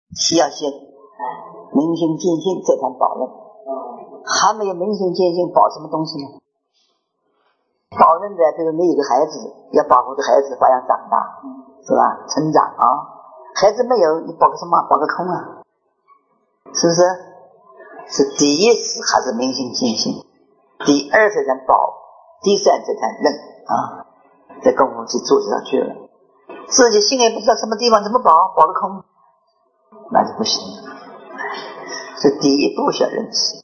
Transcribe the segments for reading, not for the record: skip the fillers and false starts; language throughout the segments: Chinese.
需要先明心见性，这才保任。还没有明心见性，保什么东西呢？保任的就是你有个孩子，要保护这孩子发扬长大，是吧？成长啊，孩子没有，你保个什么？保个空啊，是不是？是第一次还是明心见性，第二次才保，第三次才认啊，这功夫去做上去了。自己心也不知道什么地方怎么保，保个空，那就不行。这第一步需要认识。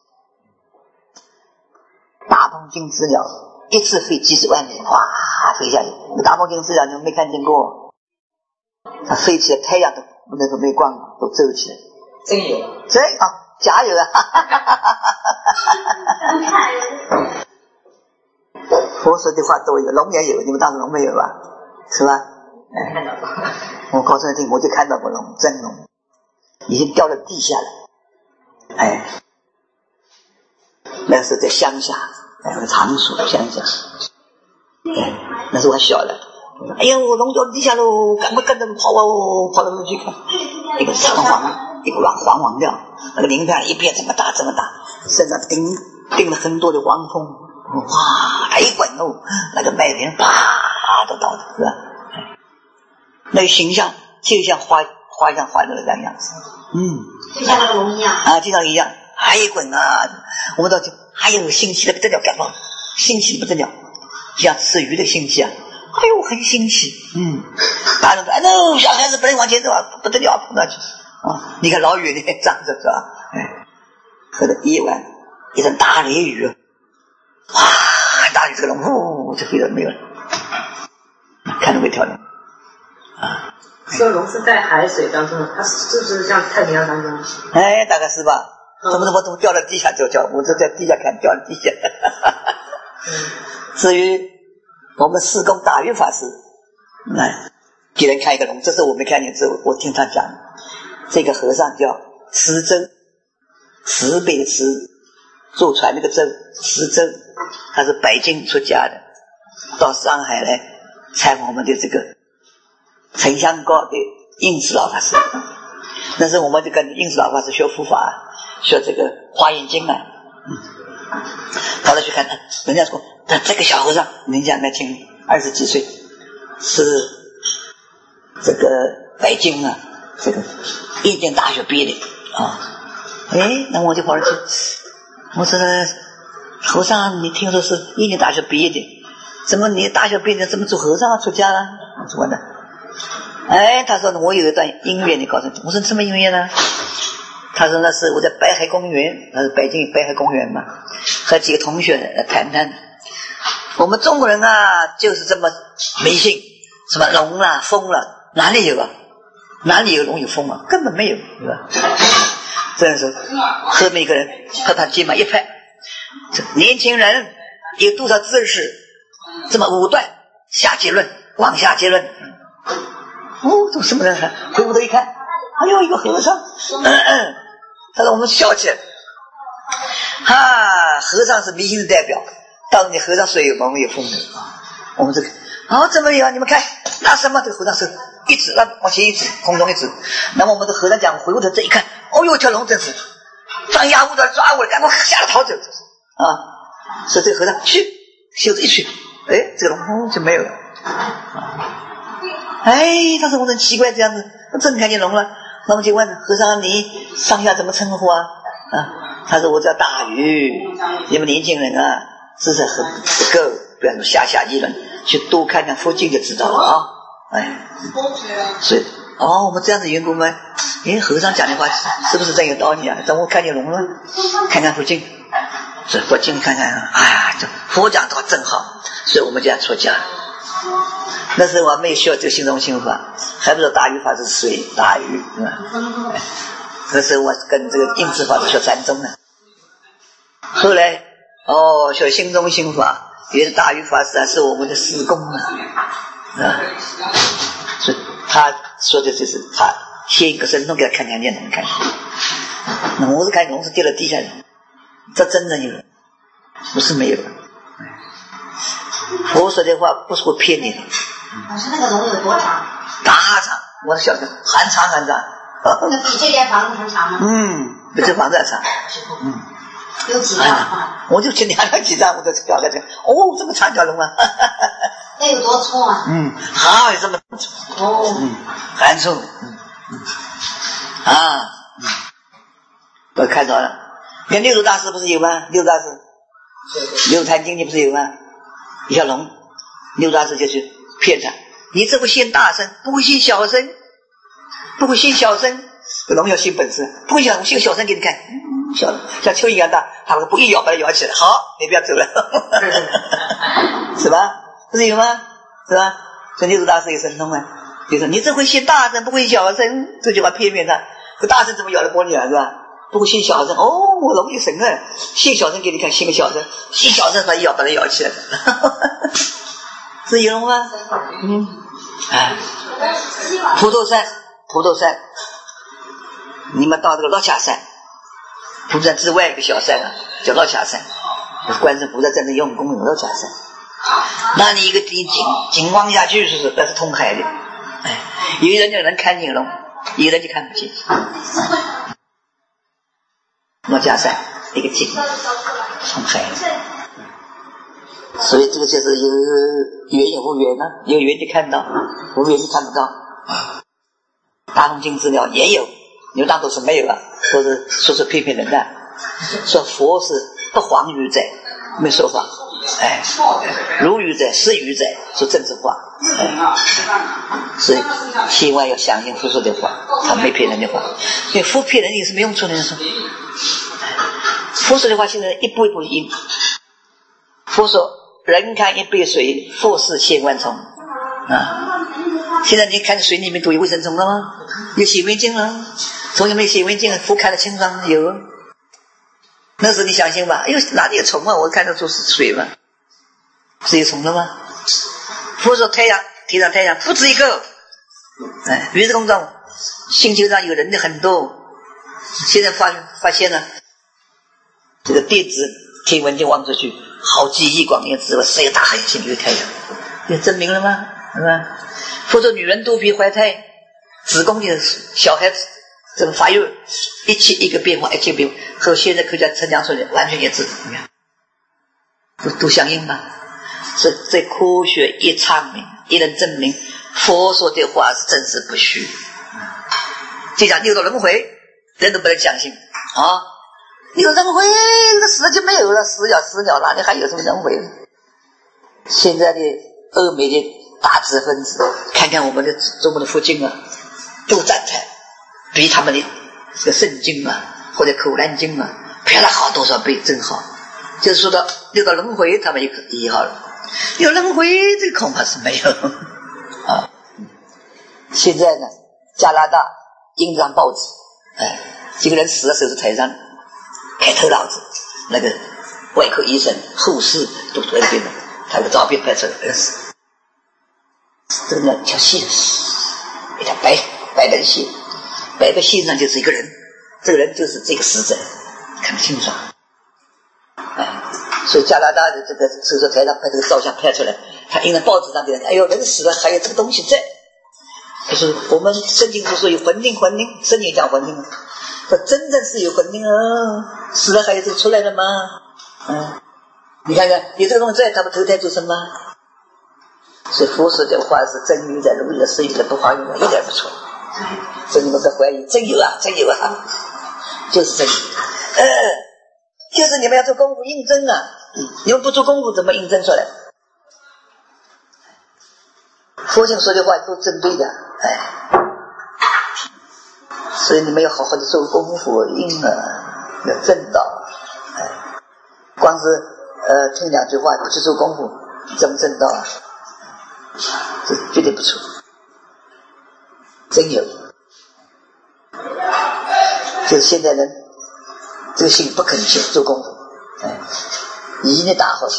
大鹏金翅鸟一次飞几十万米，哗飞下去。大鹏金翅鸟你们没看见过？它飞起来，太阳都那个没光都皱起来。 真有？ 真啊，假有啊！佛说的话都有，龙也有，你们当时龙没有吧？是吧？ 看到过。 我告诉你听，我就看到过龙，真龙，已经掉到地下了。哎，那是在乡下，那个场所乡下。那时候还小了。哎呦，龙掉地下喽，赶快跟着跑哦，跑到那去看，一个长黄，一个黄黄掉，那个鳞片一片这么大这么大，身上钉了很多的黄蜂，哇，它一滚哦，那个麦田啪都倒了，是吧？那个形象就像画上画的那个样子， 就像那个龙一样啊，就像一样，还一滚啊，我们到就还有新奇的不得了，干嘛？新奇的不得了，像吃鱼的新奇啊！哎呦，很新奇，大人说：“哎呦，小孩子不能往前走啊，不得了，碰上去啊！你看老远的站着是吧？哎，喝的夜晚一阵大雷雨，哇，大雨这个龙呼就飞到没有了，看着会跳的啊。” 说龙是在海水当中，它是不是像太平洋当中？ 哎，大概是吧？怎么掉到地下就叫，我是在地下看掉到地下。至于我们四公大鱼法师，给人看一个龙，这是我没看见，这我听他讲。这个和尚叫慈舟，慈悲的慈，坐船那个舟，慈舟，他是北京出家的，到上海来采访我们的这个城乡高的应氏老法师。那时候我们就跟应氏老法师学佛法，学这个华严经啊。跑到去看，人家说但这个小和尚人家年轻20几岁，是这个北京啊这个易经大学毕业的啊。那我就跑上去，我说和尚你听说是易经大学毕业的，怎么你大学毕业的怎么做和尚出家了？我说的他说我有一段姻缘，你告诉你。我说什么姻缘呢？他说那是我在北海公园，那是北京北海公园嘛，和几个同学来谈谈。我们中国人啊，就是这么迷信，什么龙啊、风啊，哪里有啊？哪里有龙有风啊？根本没有，是吧？这样说，后面一个人和他肩膀一拍，年轻人有多少知识？这么武断下结论，往下结论。这什么人？回过头一看，哎呦，一个和尚。他说我们笑起来，和尚是迷信的代表，到底和尚水有蒙有风的我们这个怎么有？你们看那什么？这个和尚是一指，往前一指，空中一指。那么我们的和尚讲，回过头这一看，哟，条龙真是张牙舞爪抓我，赶快吓得逃走所以这个和尚去袖子一去，这个龙就没有了他说我很奇怪这样子，真看见龙了。那么就问和尚，你上下怎么称呼啊？他说我叫大鱼。你们年轻人啊，知识很不够，不要说下议论，去多看看佛经就知道了啊。所以我们这样的缘故吗？和尚讲的话是不是真有道理啊？等我看见龙了，看看佛经，这佛经看看这佛讲的话真好，所以我们这样出家。那时候我没有学这个心中心法，还不知道大鱼法是水，大鱼是吧？那时候我跟这个应氏法是学禅宗的，后来学心中心法，也是大鱼法师是我们的师公所以他说的就是他现一个神通给他看见龙看，那我是看龙是掉到地下的，这真的有，不是没有。佛说的话不是会骗你的。 老师，那个龙有多长？ 大长，我的小的很长很长， 那比这间房子还长吗？ 比这房子还长。 有几张啊？ 我就去量了几张，我都搞个这个。这么长条龙啊！ 那有多粗啊？ 好，有这么粗。很粗。我看到了。跟六祖大师不是有吗？六祖大师，六祖坛经里不是有吗？一条龙，六祖大师就去骗他，你这不信大声，不会信小声，不会信小声，龙要信本事，不会信小声给你看，小像蚯蚓一样大，他不一咬把它咬起来，好，你不要走了，是吧？不是有吗？是吧？这六祖大师有神通啊，就说你这会信大声，不会小声，这句话骗他，这大声怎么咬得过你啊？是吧？不会信小声，我龙有神啊，信小声给你看，信个小声，信小声把它咬起来是有龙吗？普陀山，你们到这个落卡山，普陀山之外一个小山叫落卡山，观世菩萨在那用功有落卡山，那你一个景望下去那是通海的，有人就能看见龙，有人就看不见。落卡山一个景通海，所以这个就是有缘有无缘呢？有缘就看到，无缘就看不到。大通经资料也有，你们当作是没有啊，都是说骗人的，说佛是不黄语者，没说谎，如语者实语者，说真实话，所以千万要相信佛说的话，他没骗人的话，因为佛骗人也是没用处的人说。佛说的话现在一步一步印。佛说人看一杯水，佛是千万虫现在你看水里面都有卫生虫了吗？有显微镜了，从有没有显微镜？佛看得清楚吗？有。那时候你相信吧？哪里有虫啊？我看得出是水嘛，是有虫了吗？佛说天上太阳不止一个，宇宙空中星球上有人的很多。现在发现了这个电子天文就望出去好几亿光年之外是一个大恒星，一个太阳，也证明了吗？是吧？佛说女人肚皮怀胎，子宫里的小孩子这个发育一个变化，和现在科学家测量出来完全一致，都相应吧？所以这科学一阐明，一能证明佛说的话是真实不虚。就讲六道轮回，人都不能相信有轮回，这个死了就没有了，死了哪里还有什么轮回？现在的欧美的大知分子，看看我们的中国的佛经都赞叹，比他们的这个圣经或者口难经飘了好多少倍，真好。就是说到六道轮回，他们也好了，有轮回这个恐怕是没有现在呢，加拿大印张报纸，几个人死的时候是台上开头脑子，那个外科医生、护士都在那边的，他的照片拍出来，这个叫线，一条白的线，白的线上就是一个人，这个人就是这个死者，看不清楚。所以加拿大的这个手术台上把这个照相拍出来，他印在报纸上的人，人死了还有这个东西在。就是我们圣经不说有魂灵，圣经讲魂灵，说真正是有魂灵死了还有这个出来了吗？你看看有这个东西在，他们投胎做什么？所以佛说的话是真语的、如语的、实语的，不怀疑一点不错。所以你们不怀疑，真有就是真有。就是你们要做功夫印证你们不做功夫怎么印证出来？佛经说的话都针对的，所以你们要好好的做功夫印要正道，光是听两句话不去做功夫，怎么正道这绝对不错，真有。就是现在人这个心不肯去做功夫，一定打好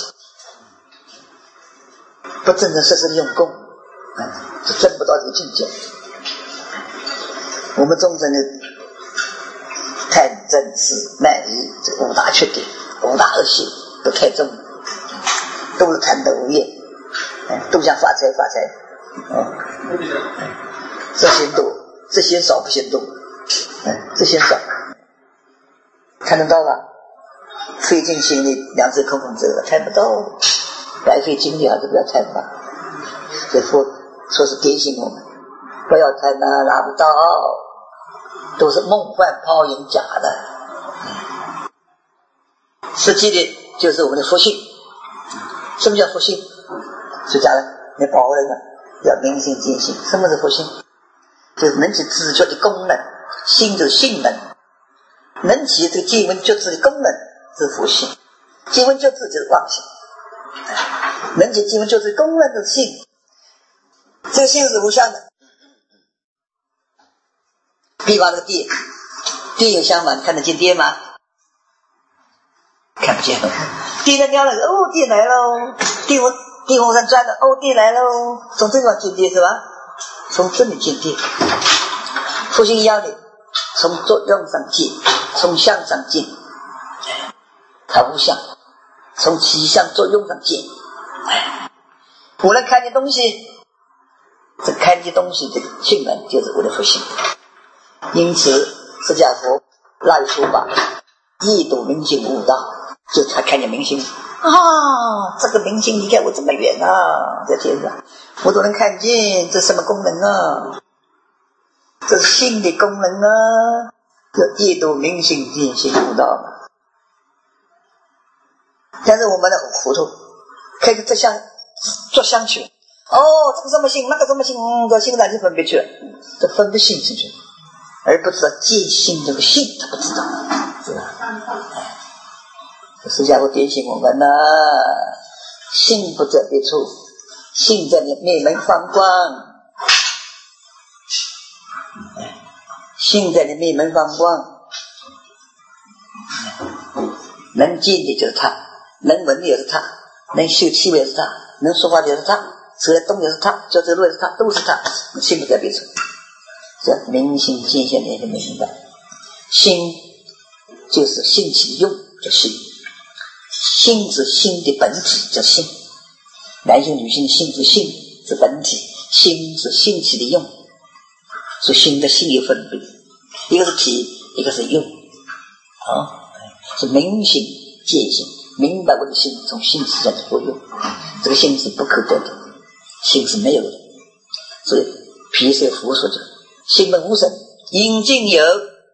不真正实用功，就证不到这个境界。我们众生的贪嗔痴慢疑这五大缺点、五大恶习都太重了，都是贪得无厌，都想发财，这嫌多，这嫌少不嫌多， 这些少看得到吧？费尽心力，两只空空走了，看不到，白费精力还是不要看吧。这佛说是提醒我们，不要看啊，拿不到，都是梦幻泡影，假的。实际的就是我们的福性。什么叫福性？是假的，你保护人了，要明心见性。什么是福性？就是能起知觉的功能，心就是性能，能起这个见闻觉知的功能是福性，见闻觉知就是妄性，能起见闻觉知的功能就是性，这个性是无相的。比方这个地，地有相吗？看得见地吗？看不见。地在鸟了，哦，地来喽，地往上转了，哦，地来喽，从这个地方见地是吧？从这里见地。福性一样的，从作用上见，从相上见，它无相，从起相作用上见。我能看见东西，这看见东西的性能就是我的福性。因此释迦佛赖说法一睹明心悟道，就他看见明星啊，这个明星离开我这么远啊，在天上我都能看见，这什么功能啊？这是性的功能啊，这一睹明星见性悟道。但是我们的糊涂，开始做相去了。哦，这个什么性，那个什么性，这性上就分别去了，这分别性进去了，而不知道见性这个性，他不知道，是吧？释迦佛点醒我们呢，性不在别处，性在你内门放光，性在你内门放光，能见的就是他，能闻的也是他，能嗅气味也是他，能说话的也是他，手来动也是他，脚走路也是他，都是他，性不在别处。这明心见性你就明白，心就是性起的用，叫性。性是心的本体，叫性。男性女性的性是性是本体，心是性起的用，所以心的性有分别，一个是体，一个是用是明心见性，明白我的心从性起上的作用，这个性是不可得的，性是没有的。所以毗舍佛说的心本无生，应尽有，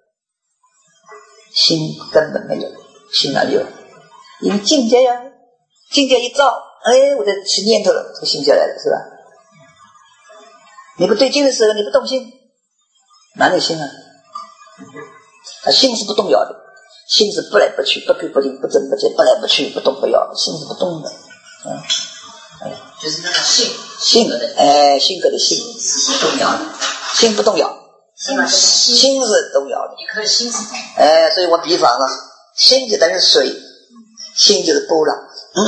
心根本没有，心哪里有？因为境界呀，境界一照，我的起念头了，这个心就来了，是吧？你不对劲的时候，你不动心，哪里有心啊？心是不动摇的，心是不来不去，不退不进，不增不减，不来不去，不动不摇，心是不动的。 就是那个性格的，性格的性是动摇的，心不动摇，心是动摇的， 一颗心是所以我比方心就等于水，心就是波浪，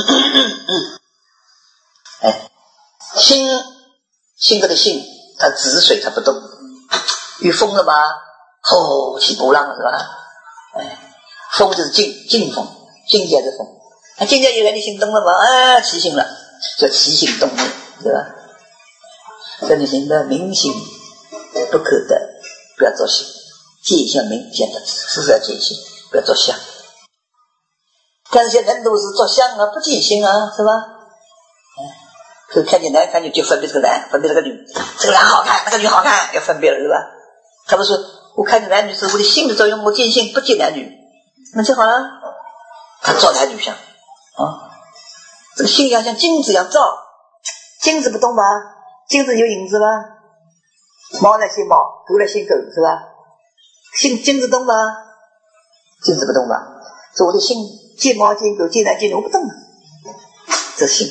性格的性，它止水，它不动，遇风了吧，起波浪了，是吧？风就是静风，境界是风，境界一来你心动了嘛，起心了，叫起心动念，对吧？所以你明白明心不可得，不要做心，见相明见的，是要见心，不要做相。但是现在人都是做相啊，不见心啊，是吧？所以看见男看女就分别这个男，分别这个女，这个男好看，那个女好看，要分别了，是吧？他们说我看见男女是我的性的作用，我见性不见男女，那就好了。他照男女相这个性要像镜子一样照，镜子不动吧？镜子有影子吧？猫来现猫，狗来现狗，是吧？镜子动吧？镜子不动吧？所以我的性见猫见狗见男见女，我不动了，这性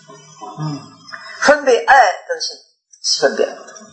分别爱这是性，是分别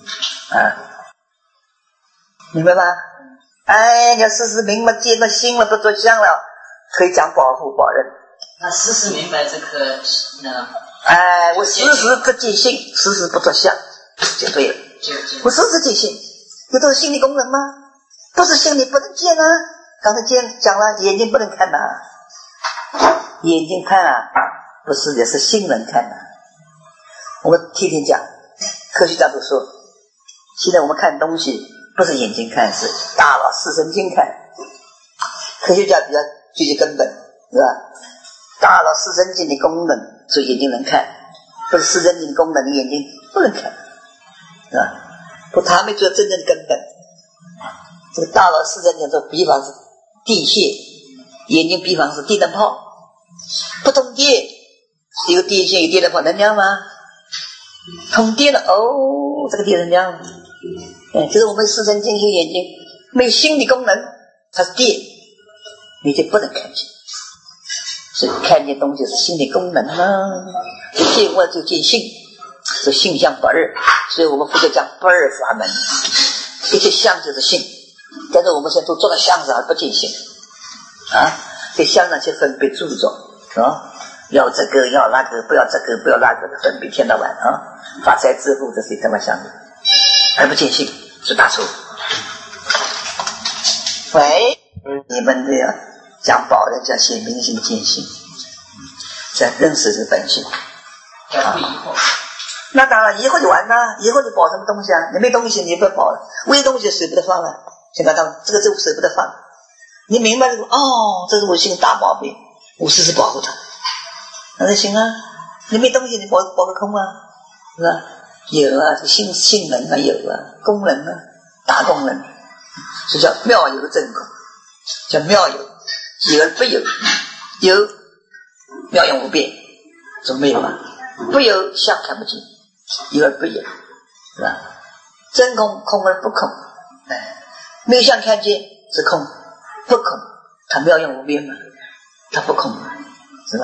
明白吗？你要事实明白见了心了，不做相了，可以讲保护保任。 那事实明白这个我时时不见性，时时不做相，就对了。我时时见性，这都是心理功能吗？不是心理不能见啊。刚才讲了，眼睛不能看眼睛看不是也是心能看我们天天讲，科学家都说，现在我们看东西不是眼睛看，是大脑视神经看。科学家比较追求根本，是吧？大脑视神经的功能，所以眼睛能看；不是视神经的功能，你眼睛不能看，是吧？不，他没做真正的根本。这个大脑视神经做比方是地线，眼睛比方是电灯泡，不通电，有电线有电灯泡能亮吗？通电了，哦，这个电能亮。就是我们视神经有眼睛没有心理功能，它是电，你就不能看见。所以看见东西是心理功能啊，就见我就见性，是性相不二。所以我们佛教讲不二法门，一切相就是性。但是我们现在都做到相上而不见性啊，对相上去分别注重啊，要这个要那个，不要这个不要那个的分别，天到晚啊，发财致富这是他妈相的，而不见性是大错。喂，你们这样讲宝的叫写明心见性，在认识这个本性啊。那当然以后就完了，以后你保什么东西啊？你没东西你不保了，没东西舍不得放了，现在他这个就舍不得放。你明白这个哦，这是我心大毛病，我时时保护它，那就行啊。你没东西你保个空啊，是吧？有啊，这个性能啊有啊，功能啊大功能，所以叫妙有真空，叫妙有，有而不有，有妙用无边，怎么没有啊？不有相看不见，有而不有，是吧？真空空而不空，没有相看见是空，不空它妙用无边嘛，它不空是吧？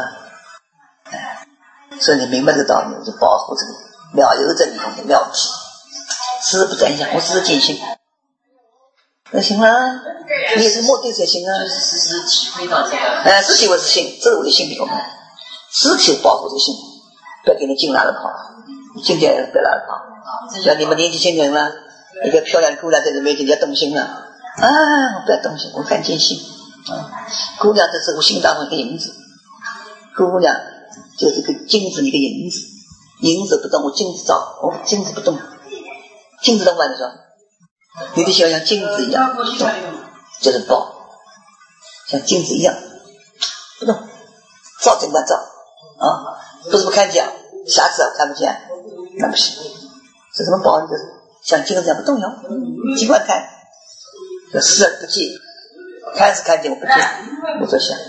所以你明白这个道理，就保护这个妙有真空的妙体，时不转向，我时见性，那行了，你也是目的才行啊。 就是时时体会到这个。 是体会是性，这是我的心理功能，时体保护这个性，不要给你进哪里跑，进去不要哪里跑。像你们年纪轻人了，一个漂亮姑娘在你面前要动心了啊，不要动心，我看见性啊。姑娘这是我心当中一个影子，姑娘就是个镜子，一个影子，影子不动，我镜子照，哦，镜子不动，镜子动完的时候，你的心像镜子一样动，就是宝，像镜子一样不动，照尽管照啊，不是不看见，瑕疵看不见，那不行。是什么宝？就是像镜子一样不动摇，尽管看，视而不见，看是看见我不见，我在想，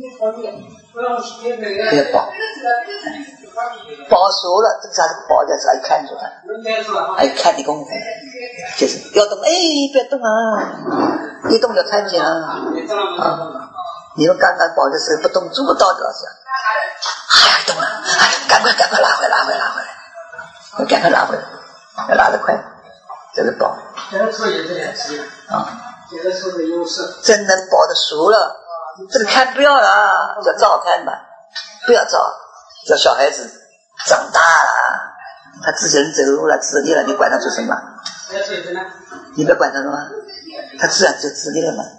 这个宝，宝熟了，这个啥是宝？就是爱看出来，爱看的功夫，就是要动，哎，不要动啊，一动就看见啊。你们刚刚宝的时候不动，做不到的是，哎，动了，哎，赶快拉回来，赶快拉回来，要拉得快，这是宝。 这个错也是两级啊， 这个错的优势。 真能宝的熟了，这个看不要了，叫照看吧，不要照，叫小孩子长大了，他自己人走路了，自立了，你管他做什么？你不要管他了吗？他自然就自立了嘛。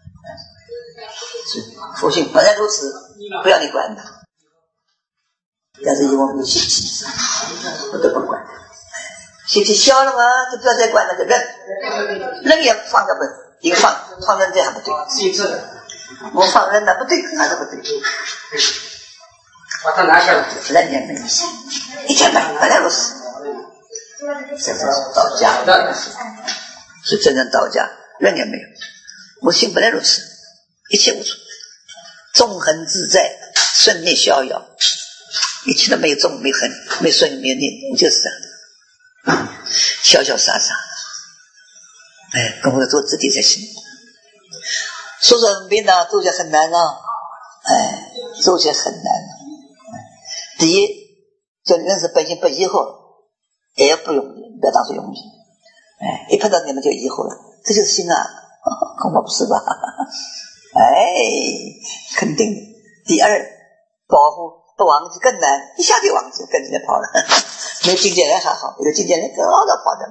佛性本来如此，不要你管他。但是因为我们有习气，我都不管他。习气消了嘛，就不要再管那个人也放掉不，一个放人这样不对，我放人那不对，还是不对。 把它拿下来， 人也没有，一天本来如此。这是道家，是真正道家，人也没有。我心本来如此，一切无处，纵横自在，顺逆逍遥，一切都没有纵，没有横，没有顺，没有逆，我就是这样。潇潇洒洒，跟我做自己才行。说很便当，做起来很难啊，做起来很难。第一，就认识本性不疑惑，也不容易，不要当作容易。一碰到你们就疑惑了，这就是心啊，恐怕不是吧？肯定。第二，保护不忘记更难，一下就忘记，跟着跑了。没有境界人还好，有境界人老早跑的，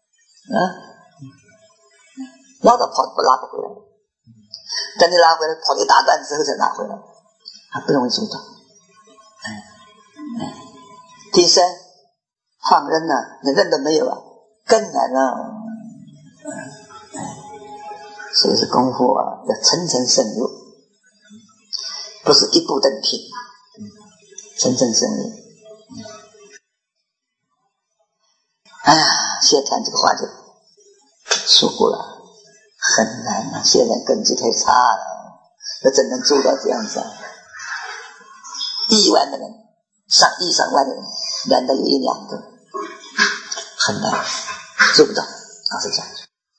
老早跑不拉不回来，等你拉回来，跑了一大段之后才拉回来，还不容易做到。第三，放任呢，你任都没有啊，更难了。 所以是功夫啊，要层层深入，不是一步登天，层层深入。哎呀，现在谈这个话就说过了，很难啊，现在根基太差了，那怎能做到这样子啊？1万的人，上亿上万的人，难道有1、2个？很难，做不到，是这样。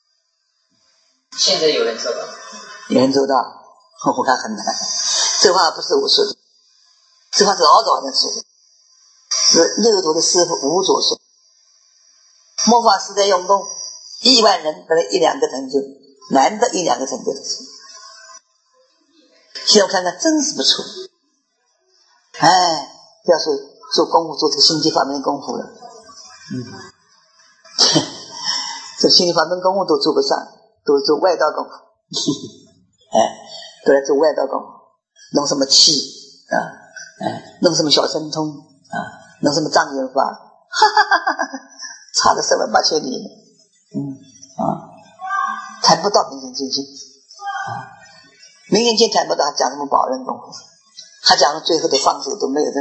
现在有人做到， 有人做到，我看很难。这话不是我说的，这话是老早人说的，是六祖的师父吴佐说。末法时代用功，1万人得了1、2个成就，难得1、2个成就的事。现在我看看，真是不错。哎，不要说做功夫，做这个心机法门功夫了，这心理法门功夫都做不上，都做外道功夫。都来做外道功夫，弄什么气啊，弄什么小神通啊，弄什么障眼法，差了7万8千里，谈不到明心见性，明心见谈不到，他讲什么保人功夫，他讲的最后的方式都没有人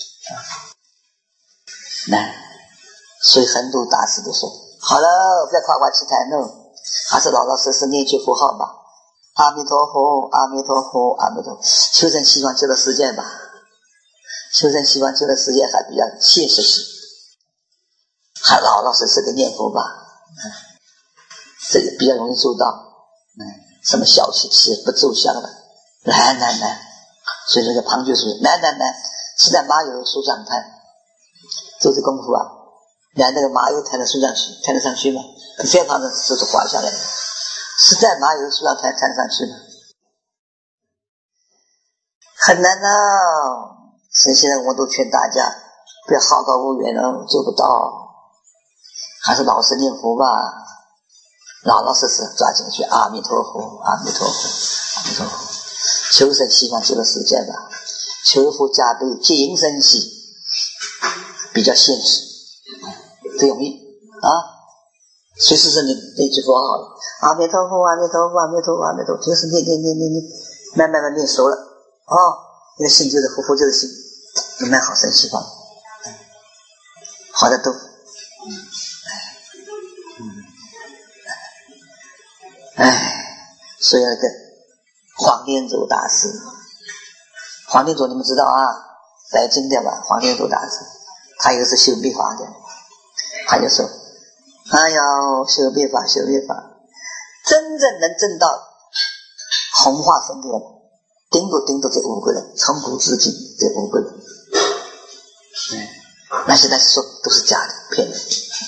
难。所以很多大师都说，好了，不要夸夸其谈了，还是老老实实念句佛号吧，阿弥陀佛，阿弥陀佛，阿弥陀佛，求生希望救了世界吧，求生希望救了世界还比较现实性，还老老实实的念佛吧，这个比较容易做到。什么小气气不奏效了，难。所以那个庞居说难，是在马有树上谈，做这功夫啊，连那个马油谈得树上去，谈得上去吗？非常的都是滑下来的，是在马油树上谈得上去吗？很难啊！所以现在我都劝大家不要好高骛远了，做不到，还是老实念佛吧，老老实实抓紧去，阿弥陀佛，阿弥陀佛，阿弥陀佛，求生希望救了世界吧，求佛加倍接引生息，比较现实，不容易啊！随时是你那句佛号了，阿弥陀佛，阿弥陀佛，阿弥陀佛，阿弥陀佛，就是念，慢慢的念熟了，你的心就是佛就是心，慢慢好生希望，好的多。所以那个黄念祖大师，黄念祖你们知道啊，北京的吧，黄念祖大师，他也是修密法的，他就说，哎呀，修密法，真正能证到弘化身的人，顶多这5个人，从古至今这5个人，那现在说都是假的，骗人。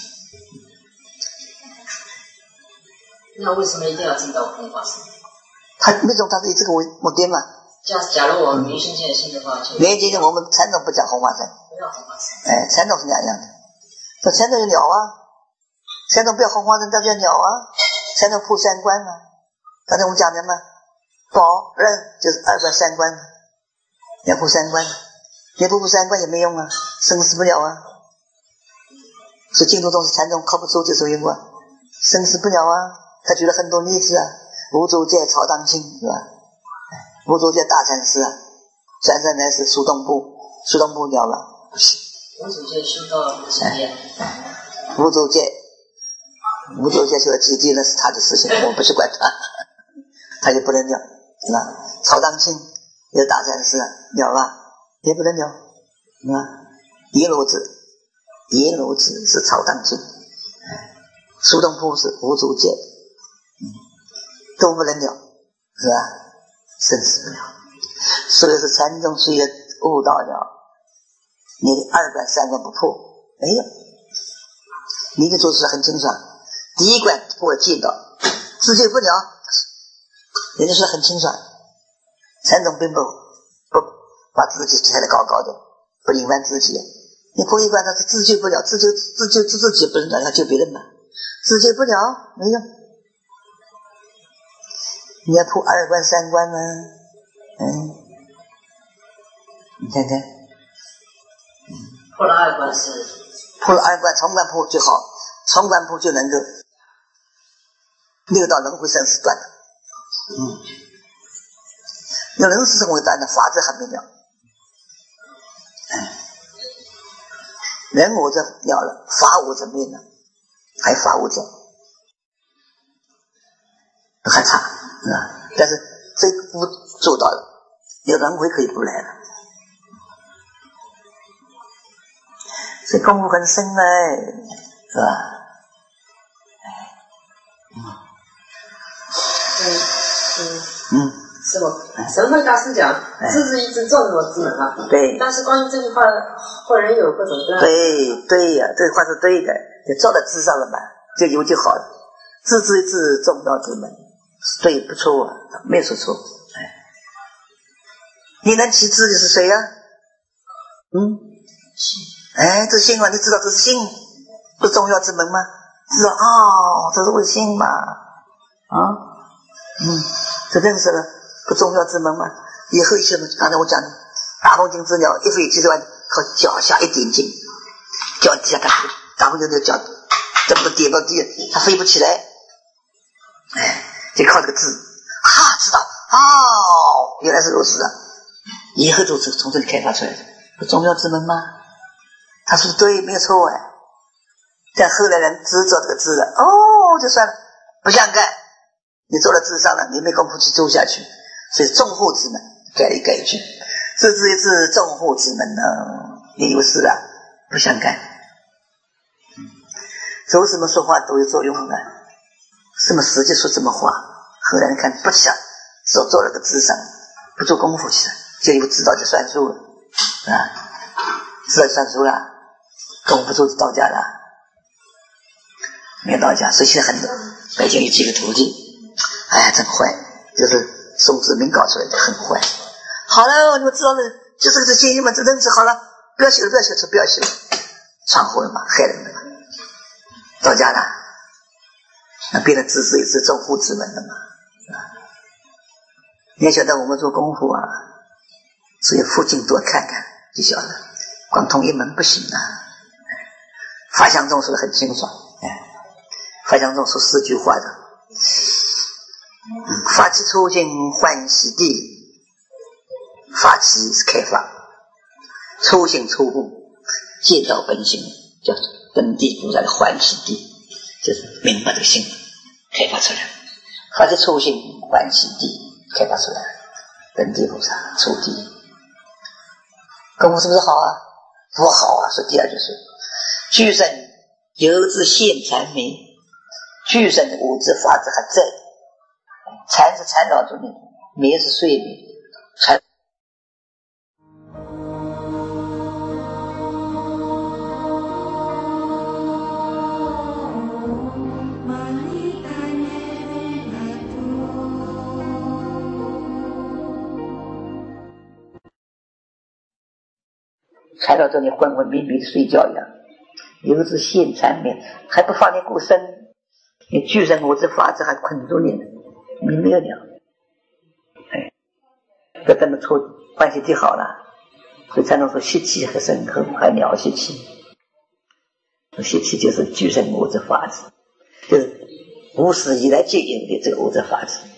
那为什么一定要进到弘化身？ 他为什么他是以这个为目的嘛？ 假如我明心见性的话， 明心见我们传统不讲弘化身， 不要弘化身。 传统是那样的。这传统有鸟啊，传统不要弘化身，但是要鸟啊，传统破3观啊。刚才我们讲的嘛，保任就是2观3观，要破3观，你不破3观也没用啊，生死不了啊。所以净土宗是传统靠不住就受用啊，生死不了啊。他举了很多例子啊，无主界曹当清是吧？无主界大禅师啊，转生来是苏东部了了，不行。 无主界修到几年？ 无主界修到几地那是他的事情，我不去管他，他也不能了，是吧？曹当清也大禅师了吧，也不能了，是吧？耶罗子是曹当清，苏东坡是无主界。都不能了，是吧？生死不了，所以是禅宗虽然悟到了，你的2观3观不破，没有，你的做事很清爽。第1观破戒道，自戒不了，人家说很清爽。禅宗并不把自己抬得高高的，不隐瞒自己。你破1观他是自救不了，自己不能让救别人嘛，自救不了没用。你要破2观3观呢，你看看， 破了2观是破了2观，重观破就好，重观破就能够6道轮回生死断了， 用人事成为单的法则还没了，人我这了了，法我这没了，还法我这还差但是这一步做到了，有轮回可以不来了。这功夫很深是吧？ 是不？神会大师讲知之一知，众我之门嘛。 对。 但是关于这句话，后人有各种各样。 对呀，这话是对的，就照到知上了嘛，就有就好了。知之一知，众道之门，对，不错啊，没说错。你能起知的是谁呀？这心啊，你知道这是心，不是重要之门吗？知道这是为心嘛？这认识了，不重要之门吗？以后一些刚才我讲的大风经之鸟一飞几十万，靠脚下一点劲，脚底下它大风经的脚这么跌到地，它飞不起来，就靠这个字知道原来是如此啊！以后都是从这里开发出来的，不重要之门吗？他说对，没有错但后来人知道这个字了，就算了，不想干。你做了智商了，你没功夫去做下去，所以众护之门改一改一句，知之一知，众护之门呢，你有事了，不想干。所以什么说话都有作用的，什么实际说什么话，后来人看不想，做了个智商，不做功夫去了，就以为知道就算数了知道就算数了，功夫做就到家了，没有到家。所以现在很多北京有几个徒弟。真坏，就是宋子明搞出来的，很坏。好了，你们知道了，就是这些你们这认识好了，不要写了，不要写了，不要写了，闯祸了嘛，害人了嘛，到家了，那变成知之一知，众护之门了嘛。你要晓得我们做功夫所以附近多看看就晓得，光通一门不行法相中说的很清楚，法相中说4句话的。发起初心欢喜地，发起是开发，初心初悟见到本性，叫本地菩萨的欢喜地，就是明白的心开发出来。发起初心欢喜地开发出来，本地菩萨初地。功夫是不是好不好说第二句是具身由之现禅迷，具身的五智法子还在，禅是缠绕住你，迷是睡眠，禅缠绕着你昏昏迷迷的睡觉一样，由之现缠眠，还不放你过身，你具身五智法子还捆住你呢，你没有了，这等着出欢喜地好了，所以才能说吸气和深刻，还鸟吸气。吸气就是具身五智法子，就是无始以来皆有的这个五智法子。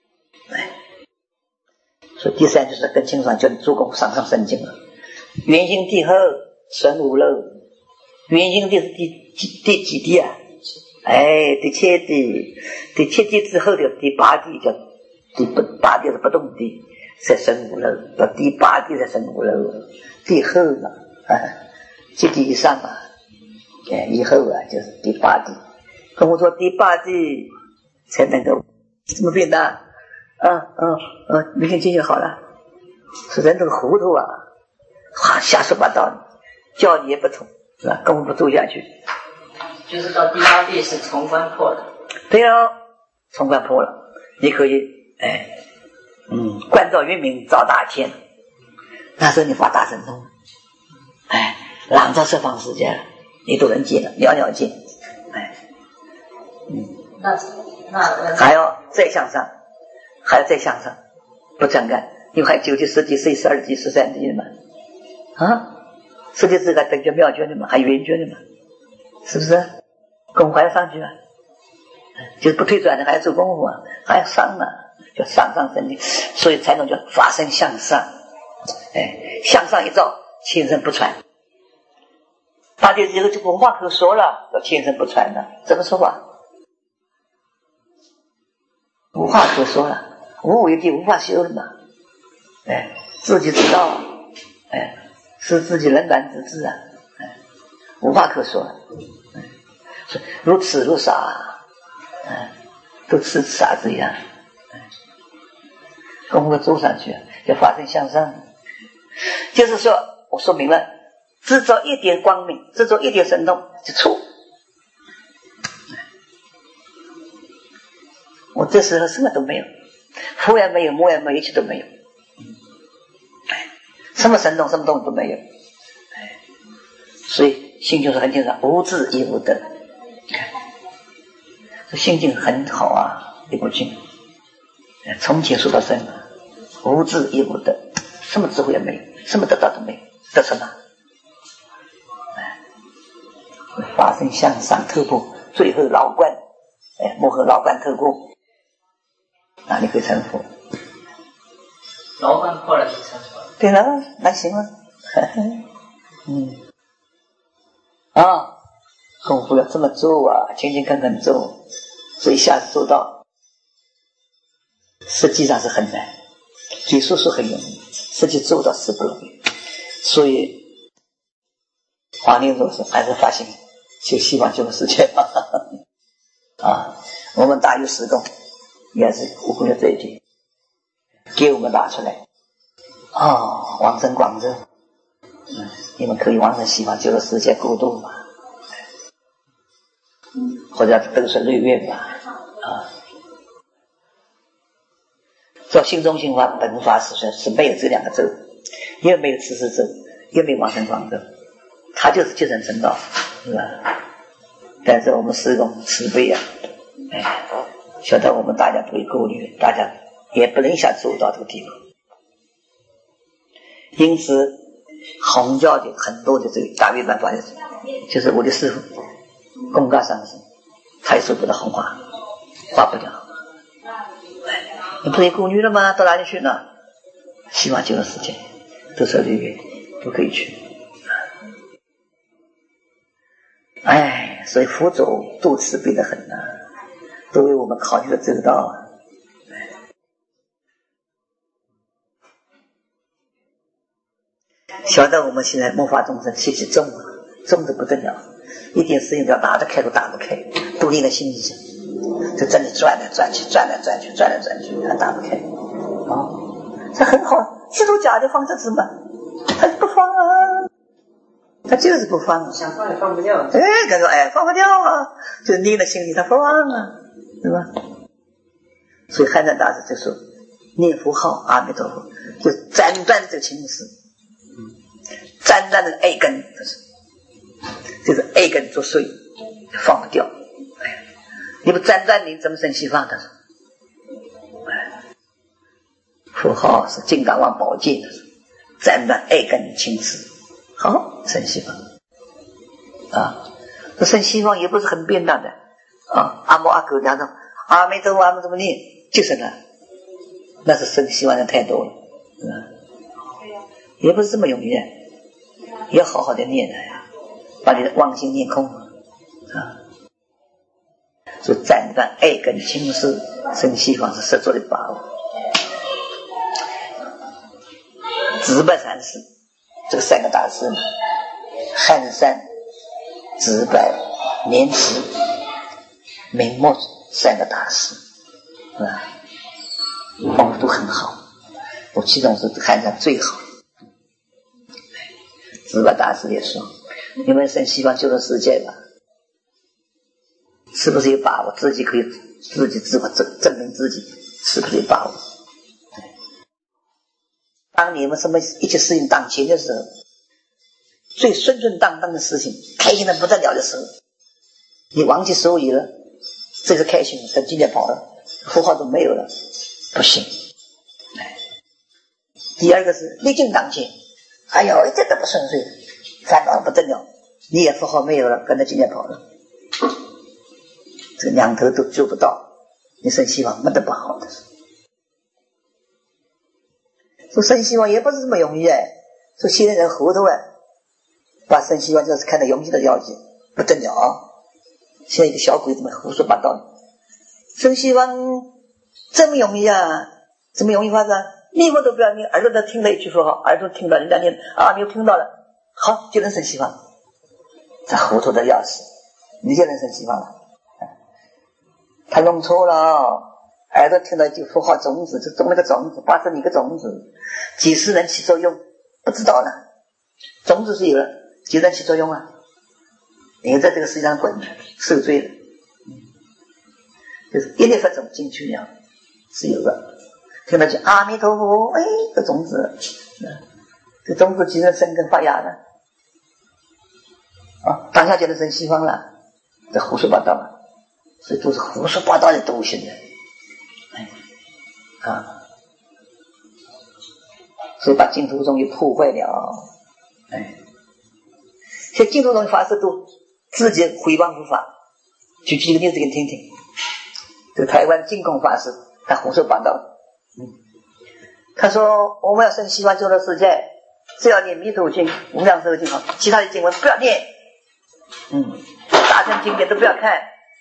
所以第三就是跟经上叫你做功上升经了。圆心地后神无漏，圆心地是第几地啊？第7地，第7地之后的第8地叫第8地是不动地，才神无漏，到第8地才神无漏，地后嘛7地以上嘛，以后就是第8地。跟我说第8地才能够怎么变大？明天进去好了，是人都糊涂瞎说八道，教你也不通，是吧？根本不做下去。 就是到第8地是重关破了。 对了，重关破了，你可以观照圆明照大天，那时候你发大神通，朗照十方世界了，你都能见了，了了见， 那还要再向上，还要再向上，不这样干，因为还9地、10地、11、12地、13地的嘛。10地是个等觉妙觉的嘛，还圆觉的嘛，是不是？功夫还要上去就是不退转的，还要做功夫还要上叫上上升的，所以才能叫法身向上。向上一照，千身不传。大家这个无话可说了，叫千身不传了，怎么说法？无话可说了，无为地无法修了嘛。自己知道，是自己冷暖自知啊，无话可说了。如痴如傻，都是傻子一样。功夫走上去，要发生向上。就是说，我说明了，制造一点光明，制造一点生动就错。我这时候什么都没有，父也没有，母也没有，一切都没有，什么生动，什么东西都没有。所以心就是很清楚，无智亦无得。这心境很好啊，一部经，从前说到深，无智亦无得，什么智慧也没有，什么得到都没有，得什么？发生向上特步，最后老观，幕后老观特步，哪里会成佛？ 老观后来就成佛了。 对了，那行了。功夫要这么做啊，勤勤恳恳做，所以一下子做到，实际上是很难，嘴说说很容易，实际做到是不容易。所以黄帝说是还是发心，就希望救世界我们大有施工也是悟空的这一点，给我们拿出来往生广州，你们可以往生西方，救了世界国度嘛，或者都是瑞愿嘛照心中心法本法是没有这两个咒，也没有慈氏咒，也没有往生广州，他就是救人成道，是吧？但是我们施工慈悲晓得我们大家都会顾虑，大家也不能一下做到这个地步。因此弘教的很多的这个大圆满法就是我的师父公告上师，他也说不到红话，画不了。你不是顾虑了吗？到哪里去呢？希望救了世界，都是这个都可以去。所以佛祖都慈悲得很都为我们考虑的这个道晓得我们现在末法众生习气重重的不得了，一点事情要打得开都打不开，都应该心里想，就这里转来转去，转来转去，转来转去，还打不开这很好，这种假的放这子嘛，他不放他就是不放想放也放不掉。 他说放不掉就捏在心里他不放对吧？所以汉传大师就说念佛号阿弥陀佛，就斩断这个情思，斩断这个爱根，就是爱根作祟，放不掉。你不斩断你怎么生西方的？佛号是金刚王宝剑的，斩断爱根情思，好生西方这生西方也不是很便当的阿摩阿狗讲说阿弥陀佛阿弥陀佛念就生了，那是生西方人太多了也不是这么容易也好好的念把你的妄心念空所以斩断爱根情思，生西方是实做的把握。直白禅师这个三个大师汉山、直白、莲池、明末三个大师功夫都很好，我其中是汉山最好。直白大师也说你们生西方救了世界吧，是不是有把握自己可以自己自我证明自己是不是有把握？当你们什么一切事情当前的时候，最顺顺当当的事情，开心的不得了的时候，你忘记所有了，这是开心，等今天跑了，佛号都没有了，不行。第二个是历尽当前，一点都不顺遂，烦恼不得了，你也佛号没有了，跟着今天跑了，这两头都救不到，你生希望没得不好的。 说生希望也不是这么容易哎，说现在人糊涂哎，把生希望就是看得容易的了解，不得了啊！现在一个小鬼怎么胡说八道？生希望这么容易啊？怎么容易发展？念佛都不要念，耳朵都听了一句说好，耳朵听到人家念啊，你又听到了，好就能生希望，这糊涂的要死，你就能生希望了。他弄错了。耳朵听到就符号种子，就种了个种子，80亿个种子，几十人起作用，不知道了。种子是有了，几人起作用啊？你在这个世界上滚，受罪了。就是一念发种进去了，是有的。听到就阿弥陀佛，哎，这种子，这种子几人生根发芽了，啊，当下就能生西方了，这胡说八道了，所以都是胡说八道的东西的。所以把净土宗也破坏了。像净土宗法师都自己诽谤佛法，举几个例子给你听听。这个台湾净空法师他胡说八道，他说我们要生西方极乐世界，只要念弥陀经、无量寿经好，其他的经文不要念，大乘经典都不要看，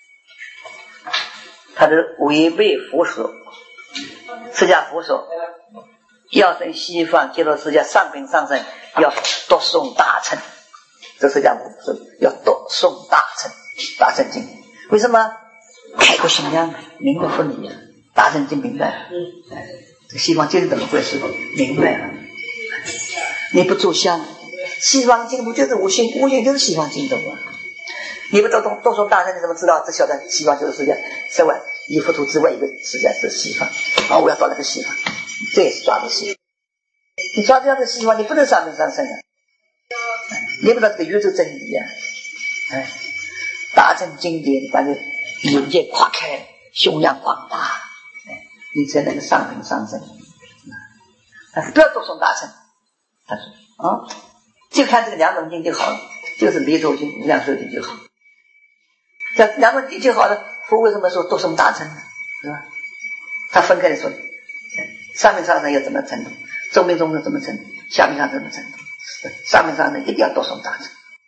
他是违背佛说。释迦佛说要生西方极乐世界上品上乘，要读诵大乘，这释迦佛说要读诵大乘经。为什么？开阔心量，明白不理啊，大乘经明白，这西方经怎么回事？明白了。你不住相，西方经不就是无性？无性就是西方经懂吗？你不读诵大乘，你怎么知道？这晓得西方就是世界之外，以佛土之外一个世界是西方啊！我要到那个西方，这也是抓住西方。你抓住那个西方，你不能上品上乘啊！你不知道这个宇宙真理啊！大乘经典把这眼界跨开，胸量广大，你才能上品上乘。不要读诵大乘，他说就看这个两种经就好了，就是弥陀经、无量寿经就好。这两种经就好了，佛为什么说读诵大乘呢？是吧？他分开来说，上品上乘要怎么程度，中品中乘怎么程度，下品上乘怎么程度。上品上乘一定要读诵大乘，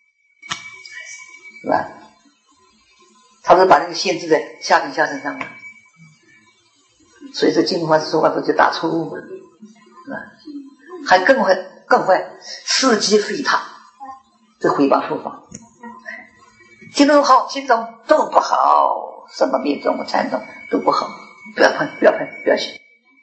是吧？他不是把那个限制在下品下乘上吗？所以说净土法师说话都就大错误了，是吧？还更坏，伺机废他，这诽谤佛法。净土好，心中都不好，什么密宗、禅宗都不好，不要碰，不要信。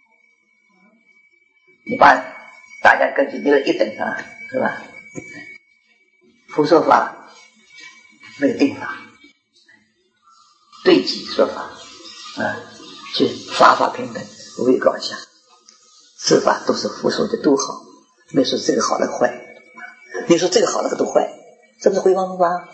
你把大家根据这个一等啊，是吧？佛说法没有定法，对己说法就法平等，无为高下，四法都是佛说的都好，没说这个好那个坏，你说这个好那个都坏，这不是诽谤佛法？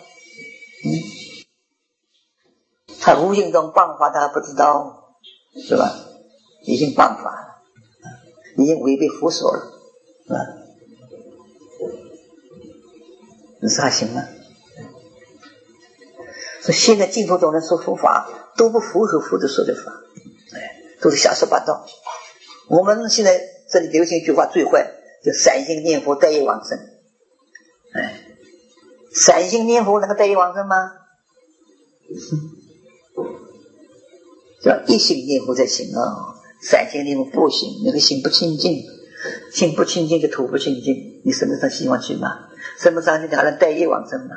他无形中谤法，他不知道，是吧？已经谤法了，已经违背佛说了，是吧？你说还行吗？所以现在净土宗人说佛法都不符合佛的说的法，都是瞎说八道。我们现在这里流行一句话最坏，就散心念佛得业往生。散心念佛能够得业往生吗？叫一心念佛才行啊，散心念佛不行，那个心不清净，心不清净就土不清净，你什么上希望去吗？什么上去还能得业往生吗？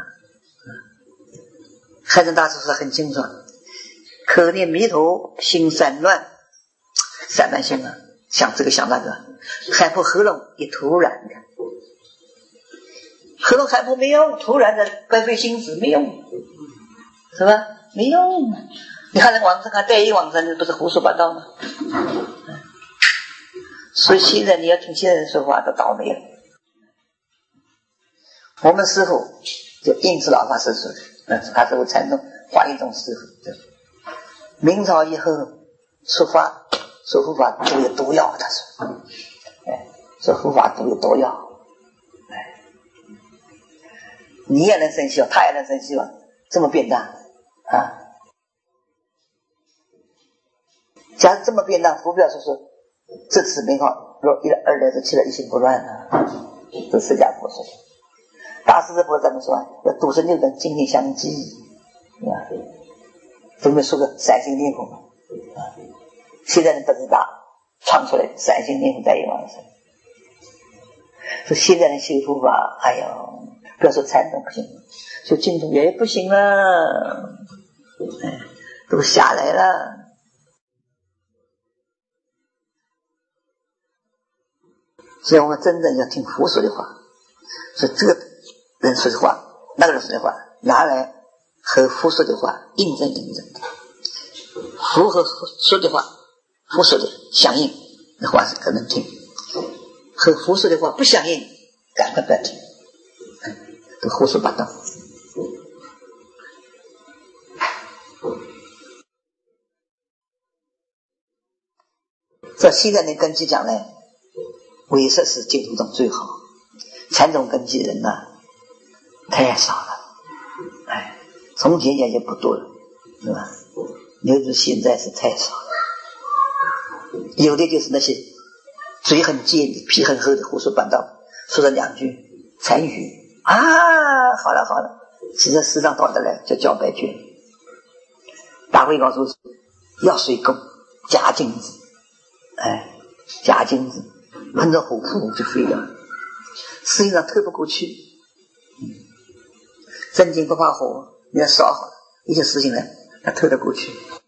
海珍大师说得很清楚，可念弥陀心散乱心啊，想这个想那个，海破喉咙也突然的，喉咙海破没用，突然的白费心思没用，是吧？没用，你还能往生，还得业往生，这不是胡说八道吗？所以现在你要听现在人说话都倒霉了。我们师父就应是老法师说的，他是我禅宗华严宗师父，明朝以后说佛法都有毒药，他说说佛法都有毒药，你也能生希望，他也能生希望，这么变大啊！假如这么变大，佛表说这次没好， 若一二来就起来一心不乱啊，这释迦佛说的。大势至佛怎么说？要笃生六根，精力相继，是吧？总没说个三心念佛嘛，现在人不知道，创出来三心念佛在一往生。说现在人修佛法，哎呦，不要说禅宗不行，修净土也不行了，都下来了。所以我们真正要听佛说的话，所以这个人说的话，那个人说的话，拿来和佛说的话印证印证，佛和说的话，佛说的相应的话是可能听，和佛说的话不相应，赶快不要听，都胡说八道。这现在的根基讲呢，唯识是净土中最好，禅宗根基人呢太少了，从前讲就不多了，是吧？尤其现在是太少了，有的就是那些嘴很尖的、皮很厚的胡说八道，说了两句禅语啊，好了好了，其实世上倒得来就叫白卷。大会告诉要水供假金子，假金子碰着虎扑就飞了，实际上透不过去。真金不怕火，你要烧好了，一些事情呢，它透得过去。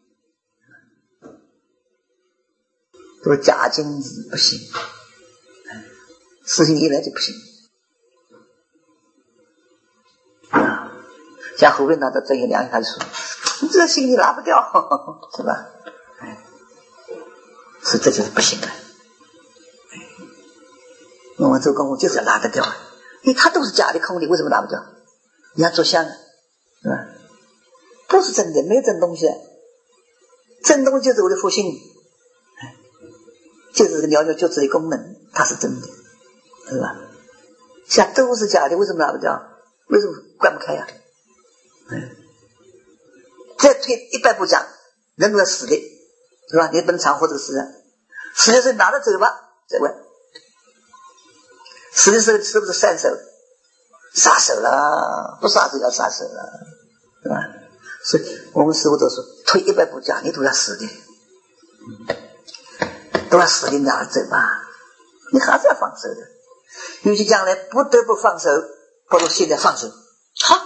这个假金子不行，事情一来就不行。像后面拿到真有良心，他就说：“你这个心你拿不掉，是吧？”所以这就是不行的。我们做功夫就是要拿得掉，因为它都是假的空的，为什么拿不掉？你要做香，是吧？不是真的，没有真东西，真东西就是我的佛性，就是这个了了就这的功能，它是真的，是吧？像都是假的，为什么拿不掉？为什么关不开呀？再退100步讲，人都要死的，是吧？你不能常活这个事啊，死的时候拿着走吧，再问，死的时候是不是散手？杀手了，不杀手要杀手了，是吧？所以我们师父都说，退100步讲，你都要死的，都要死的，拿着走吧，你还是要放手的。尤其将来不得不放手，不如现在放手，好，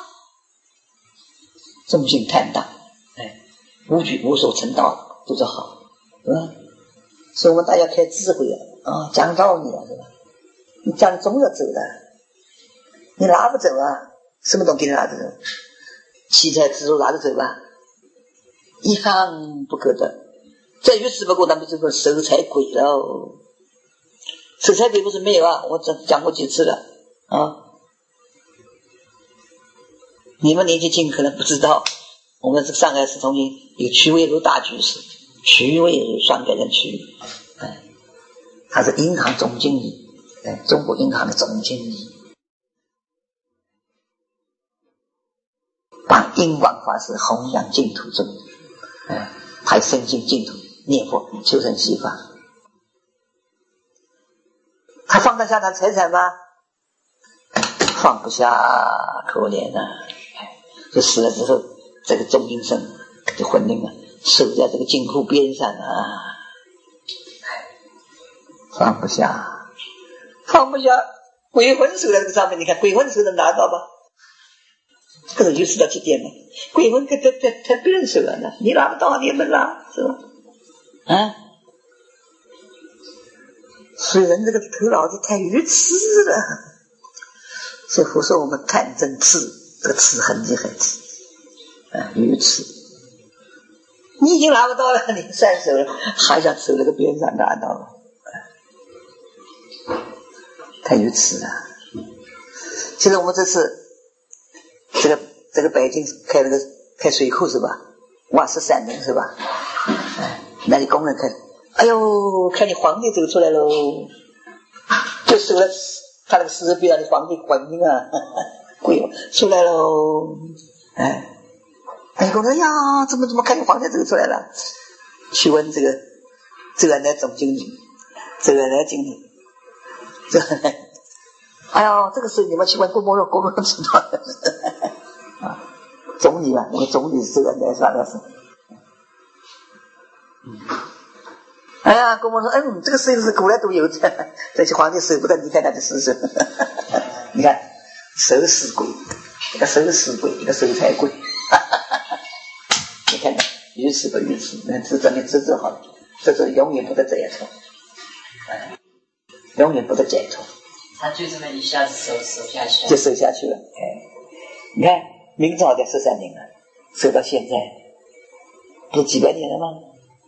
中心坦荡，无惧无所成道，都是好，是吧？所以我们大家开智慧啊，讲道理啊，是吧？你讲总要走的，你拿不走啊，什么东西你拿得走？七彩之路拿得走吧？一样不可得。在于此不过，咱们这个守财鬼了。守财鬼不是没有啊，我讲过几次了啊。你们年纪轻可能不知道，我们这个上海市中心有曲渭如大居士，曲渭如双改人区，他是银行总经理，中国银行的总经理，帮印光法师弘扬净土宗，还深信净土念佛求生西方。他放得下他财产吗？放不下，可怜啊！就死了之后，这个钟金生就魂灵了，守在这个金库边上啊，放不下，放不下，鬼魂守在这个上面，你看鬼魂守能拿到吧？这个就知道这点了，鬼魂他别人守了呢，你拿不到，你也能拿，是吧？所以人这个头脑就太愚痴了。所以佛说我们贪嗔痴，这个痴很厉害，愚痴。你已经拿不到了，你散手了，还想守那个边上拿到了，太愚痴了。现在我们这次这个北京开水库是吧？挖13人是吧？那里工人开，哎呦，看你皇帝走出来喽，就守了他那个石壁上的皇帝魂啊，鬼出来喽，你说哎呀，怎么看你皇帝走出来了？去问这个安的总经理， 这个来经历，这个来，哎呦，这个事你们去问郭沫若，郭沫若知道的啊，总理啊，那个总理是这个来啥的事。哎呀，郭沫若说，这个事情是古来都有的，这些皇帝舍不得离开他的师孙。你看，守死鬼，一个守死鬼，一个守财鬼。你看看，如此不如此，那这证明这好，这是永远不得解脱，永远不得解脱。 他就这么一下子守下去了， 就守下去了。你看明朝的13年了，守到现在，不是几百年了吗？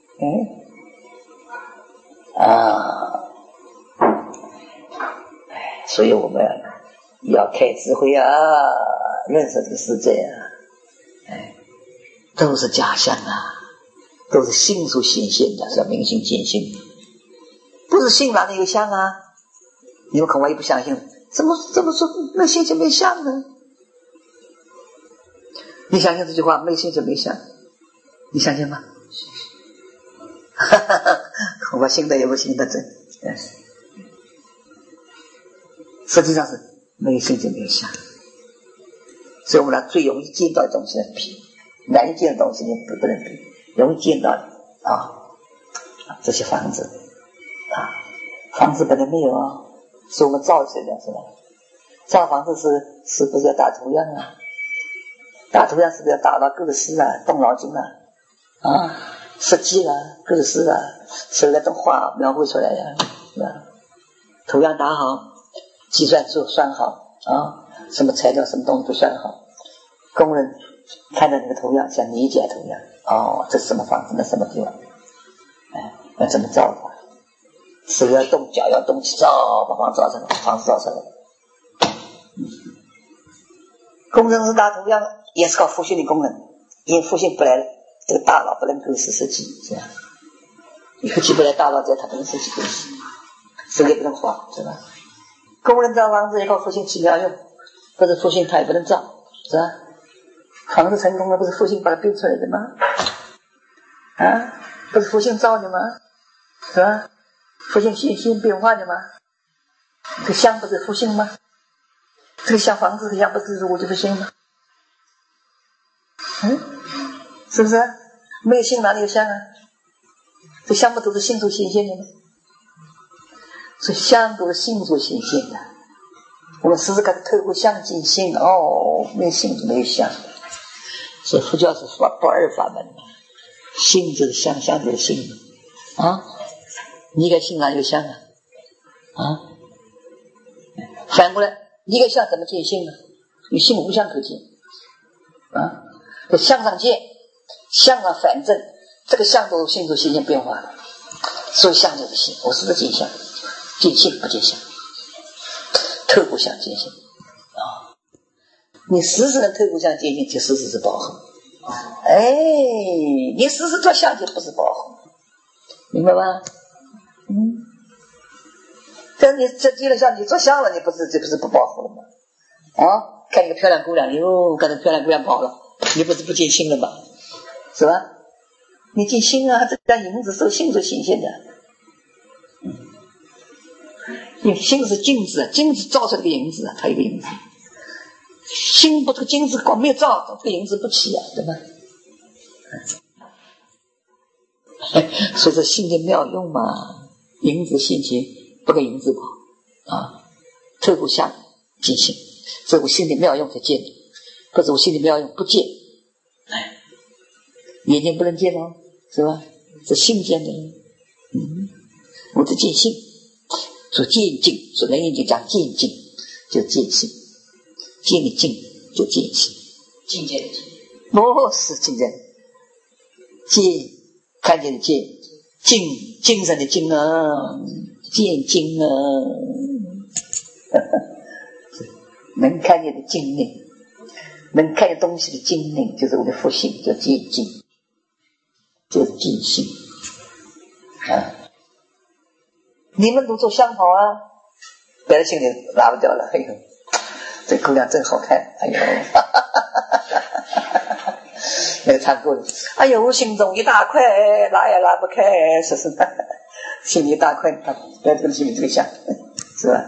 所以我们要开智慧啊，认识这个世界啊，都是假象啊，都是性所显现的，是明心见性，不是性哪里有相啊？你们恐怕也不相信，怎么说没性就没相呢？你相信这句话，没性就没相，你相信吗？恐怕信的也不信的真，实际上是没性就没相，所以我们最容易见到的东西是比难以见的东西你不能比，容易见到的这些房子房子本来没有是我们造出来的，是吧？造房子是不是要打图样啊？打图样是不是要打到构思啊、动脑筋设计啊、构思啊，手来动画描绘出来呀，是吧？图样打好，计算书算好什么材料什么东西都算好，工人看到那个图样像理解图样，这是什么房子，那什么地方，要怎么造法？手要动，脚要动，去造，把房子造成了，房子造成了。工程师打图样也是靠复兴的功能，因为复兴不来了，这个大脑不能构思设计，是吧？你复兴不来大脑，他不能设计构思，手也不能画，是吧？工人造房子也靠复兴起妙用，不是复兴他也不能造，是吧？房子成功了，不是复兴把它变出来的吗？不是复兴造的吗？是吧？复兴信心变化的吗？这个香不是复兴吗？这个像房子，这个香不是我就复兴吗？是不是？没有性哪里有香啊？这香不都是性所显现的吗？所以香都是性所显现的。我们时时刻刻透过相见性，没有性就没有香。所以佛教是不二法门，性就是相，相就是性你一个性哪有相反过来，一个相怎么见性呢？与性无相可见这相上见，相上反正，这个相都性所显现变化了，所以相就是性。我是不是见相？见性不见相，透过相见性你时时能透过相见性，就时时是保护你时时做相就不是保护，明白吗？但你这见了相，你做相了，你这不是不保护了吗？看一个漂亮姑娘，看到漂亮姑娘跑了，你不是不见性了吗？是吧？你见性这张影子受性所显现的，因为性是镜子，镜子照出这个影子它有个影子，心不这个镜子光没有照，这个影子不起对吧？所以说性的妙用嘛，影子现前不跟影子跑透过相见性，所以我性的妙用才见，可是我性的妙用不见，眼睛不能见是吧？这性见的我只见性，所见境，所人眼睛讲见境就见性，见的境就见性， 境界的境不是境界，见看见的见，精神的精见精能看见的精灵，能看见东西的精灵，就是我的复性，叫见精，就是见性你们都做相好别人心里拿不掉了，这姑娘真好看，那个唱歌的，心中一大块，拉也拉不开，是心里大快，他不要跟心里这个想，是吧？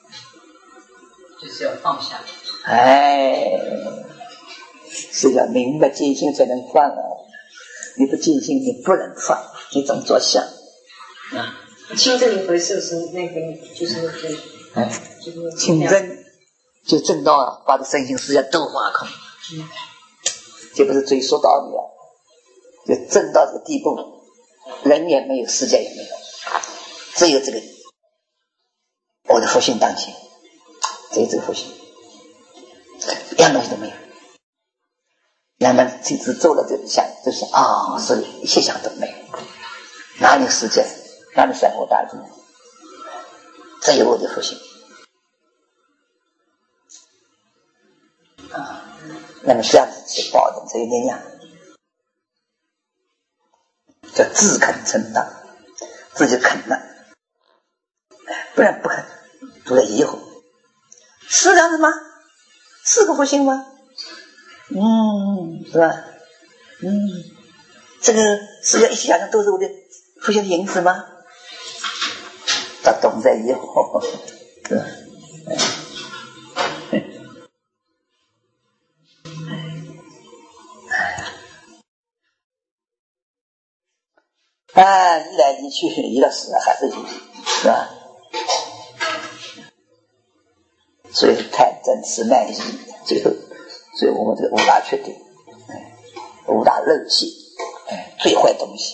就是要放下。 是要明白见性才能放啊！你不见性，你不能放，你总着想啊。清正一回是不是那个就是那个？就是清正就正到了，把这身心世界都化空，这不是追溯道理啊！就正到这个地步，人也没有，世界也没有，只有这个我的佛性当前，只有这个佛性，一样东西都没有。那么只做了这个想，就是是一些想都没有，哪里世界，哪里三国大众，只有我的佛性那么这样子去保证这个力量，叫自肯承担，自己肯了，不然不肯，都在疑惑，是这样子吗？是个佛性吗？是吧？这个世界一想想都是我的佛性的影子吗？他懂在以后，是吧？一来一去，一个死还是一，是吧？所以贪嗔痴慢疑，最后，所以我们这个五大缺点，五大陋习，最坏东西。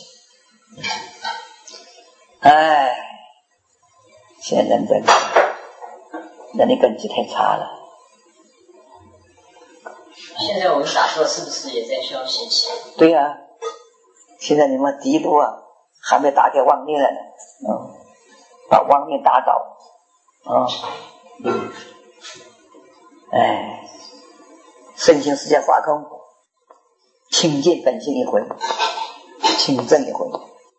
现在人的根基太差了。 现在我们打坐是不是也在需要学习？ 对啊，现在你们第一步还没打开妄念了呢，把妄念打倒，身心世界化空，清净本性一回，清正一回，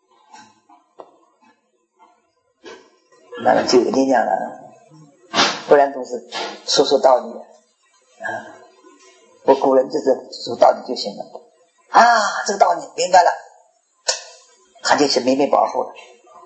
那么就有力量了，不然都是说道理我古人就是说道理就行了这个道理明白了，他就是明明保护了。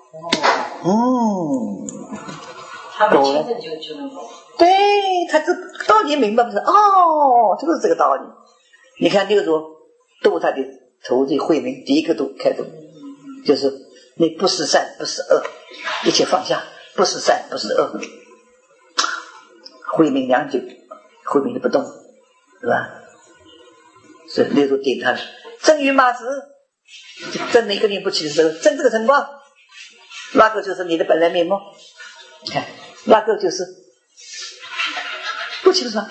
他们清正就能保护。 对，他这道理明白不是？就是这个道理。你看六祖度他的徒弟慧明，第一个度开度，就是你不是善不是恶，一切放下，不是善不是恶。慧明良久，慧明就不动，是吧？所以六祖点他正于马时，就正的一个念不起的时候，正这个情况，那个就是你的本来面目。你看，那个就是不清楚，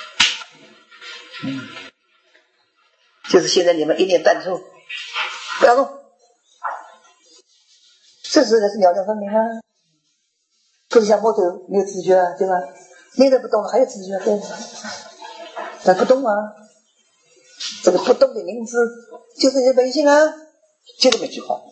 就是现在你们一念断处，不要动，这时才是了然分明不是像摸头没有知觉对吧？那个不动了还有知觉，对吧？但不动这个不动的名字就是你的本性就这么一句话。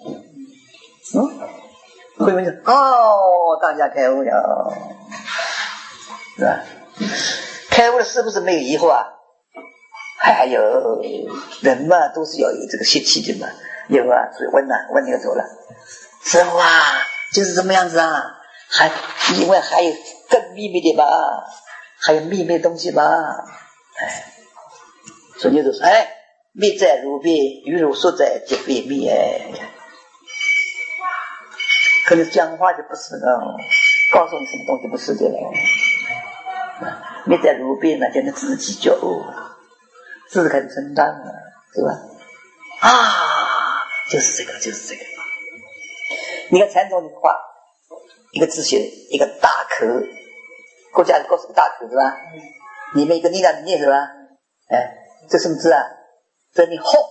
慧明说大家开悟了，是吧？开悟了是不是没有疑惑还有人嘛，都是要有这个习气的嘛，有所以问你就走了，师父就是这么样子还另外还有更秘密的吧，还有秘密的东西吧，所以就说密在如壁，于如所在即非密可能讲话就不是告诉你什么东西不是的了。密在如壁呢，就能自己觉悟，自肯承担对吧？就是这个。你看禅宗的话，一个字写一个大口，国家的国是个大口是吧？里面一个力量的念是吧？这什么字这你吼，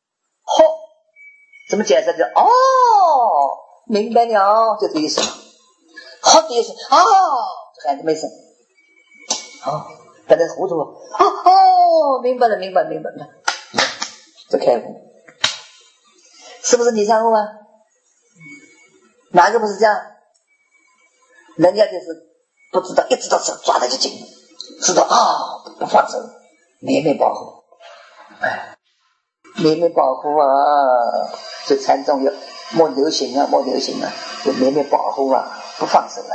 怎么解释？明白了，就这意思。吼的意思这孩子没事。反正糊涂明白了，这开悟是不是你上悟哪个不是这样？人家就是不知道，一知道抓得就紧，知道不放手，明明保护，明明保护所以禅宗莫流行啊，莫流行啊，就绵绵保护啊，不放生啊，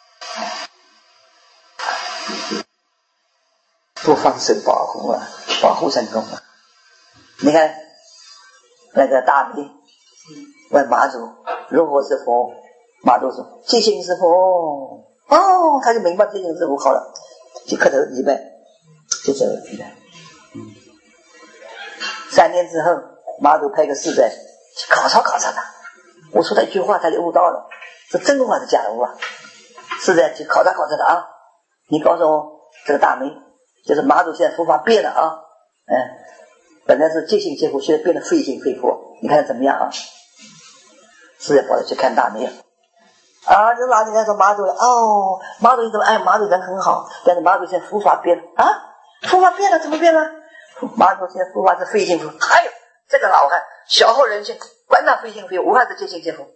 不放生保护啊，保护成功啊。你看那个大明问马祖如何是佛，马祖说即性是佛。哦，他就明白即性是佛，好了，就磕头礼拜，就走了。3年之后，马祖派个使者去考察他。我说他一句话，他就悟到了，这真悟还是假悟啊？使者去考察他啊！你告诉我，这个大明就是马祖现在佛法变了啊，本来是即性即佛，现在变得非性非佛，你看怎么样啊？使者跑着去看大明啊，这老人家说马祖哦，马祖你怎么马祖人很好，但是马祖现在佛法变了啊，佛法变了怎么变了？马祖现在佛法是非性佛，哎呦，这个老汉小后人性，管他非性非，无害是即性即佛。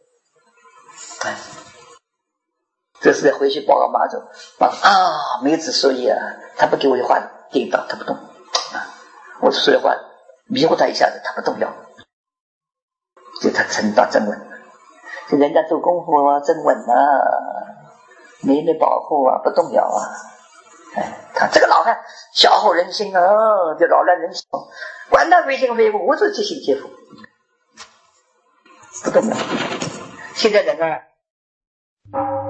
这是回去报告马祖啊，没子所以啊，他不给我的话顶到，他不动啊，我说的话迷惑他一下子，他不动摇，就他成到真稳。就人家做功夫啊，真稳啊，没保护啊，不动摇啊。他这个老汉小后人心啊，就扰乱人心，管他非性非佛，我说即性即佛，不动摇。现在人啊。